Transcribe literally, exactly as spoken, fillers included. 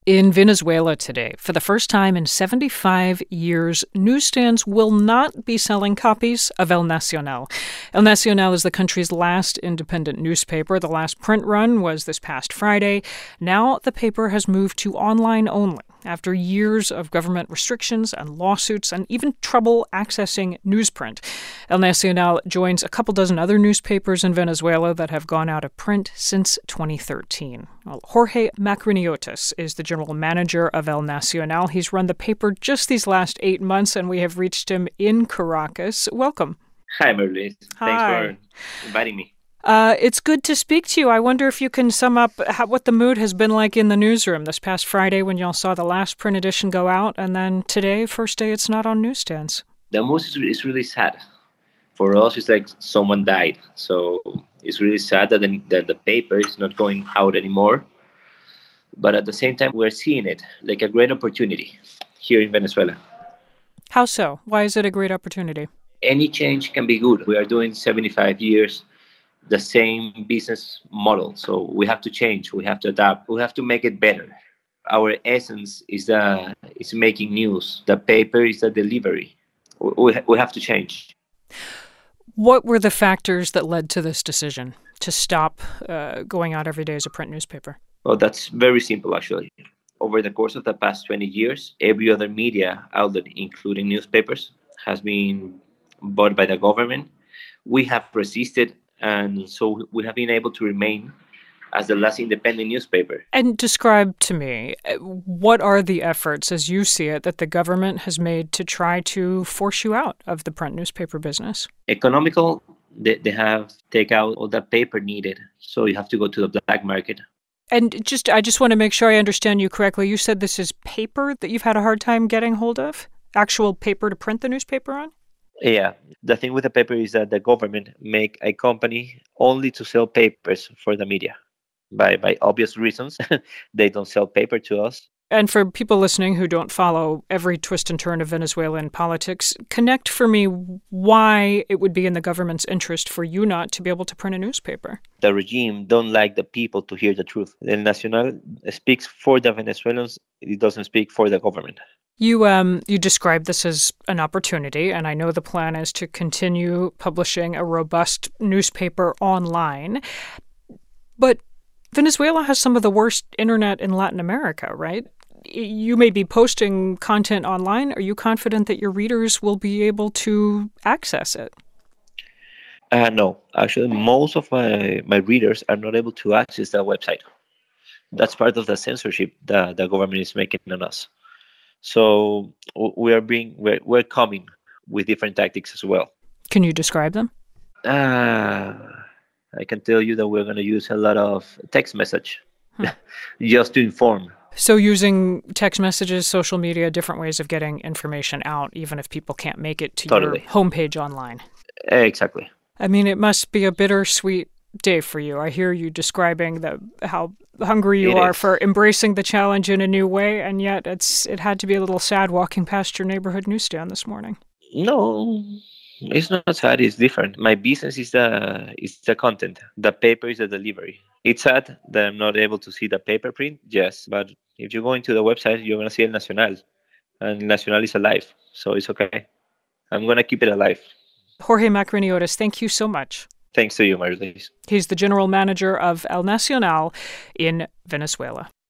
In Venezuela today, for the first time in seventy-five years, newsstands will not be selling copies of El Nacional. El Nacional is the country's last independent newspaper. The last print run was this past Friday. Now the paper has moved to online only after years of government restrictions and lawsuits and even trouble accessing newsprint. El Nacional joins a couple dozen other newspapers in Venezuela that have gone out of print since twenty thirteen. Well, Jorge Macriniotis is the general manager of El Nacional. He's run the paper just these last eight months, and we have reached him in Caracas. Welcome. Hi, Marilyn. Hi. Thanks for inviting me. Uh, it's good to speak to you. I wonder if you can sum up how, what the mood has been like in the newsroom this past Friday when y'all saw the last print edition go out, and then today, first day it's not on newsstands. The mood is is really sad. For us, it's like someone died. So it's really sad that the, that the paper is not going out anymore. But at the same time, we're seeing it like a great opportunity here in Venezuela. How so? Why is it a great opportunity? Any change can be good. We are doing seventy-five years, the same business model. So we have to change. We have to adapt. We have to make it better. Our essence is the is making news. The paper is the delivery. We, we have to change. What were the factors that led to this decision to stop uh, going out every day as a print newspaper? Well, that's very simple, actually. Over the course of the past twenty years, every other media outlet, including newspapers, has been bought by the government. We have resisted, and so we have been able to remain as the last independent newspaper. And describe to me, what are the efforts, as you see it, that the government has made to try to force you out of the print newspaper business? Economical, they, they have taken out all the paper needed, so you have to go to the black market. And just, I just want to make sure I understand you correctly. You said this is paper that you've had a hard time getting hold of? Actual paper to print the newspaper on? Yeah. The thing with the paper is that the government make a company only to sell papers for the media. By by obvious reasons, they don't sell paper to us. And for people listening who don't follow every twist and turn of Venezuelan politics, connect for me why it would be in the government's interest for you not to be able to print a newspaper. The regime don't like the people to hear the truth. El Nacional speaks for the Venezuelans. It doesn't speak for the government. You um you described this as an opportunity, and I know the plan is to continue publishing a robust newspaper online. But Venezuela has some of the worst internet in Latin America, right? You may be posting content online. Are you confident that your readers will be able to access it? Uh, no, actually, most of my, my readers are not able to access that website. That's part of the censorship that the government is making on us. So we are being we're, we're coming with different tactics as well. Can you describe them? Uh, I can tell you that we're going to use a lot of text message hmm. just to inform. So using text messages, social media, different ways of getting information out, even if people can't make it to totally. your homepage online. Exactly. I mean, it must be a bittersweet day for you. I hear you describing the how hungry you it are is. for embracing the challenge in a new way, and yet it's it had to be a little sad walking past your neighborhood newsstand this morning. No. It's not sad, it's different. My business is the is the content. The paper is the delivery. It's sad that I'm not able to see the paper print, yes. But if you go into the website, you're going to see El Nacional. And El Nacional is alive, so it's okay. I'm going to keep it alive. Jorge Macriniotis, thank you so much. Thanks to you, Marilyn. He's the general manager of El Nacional in Venezuela.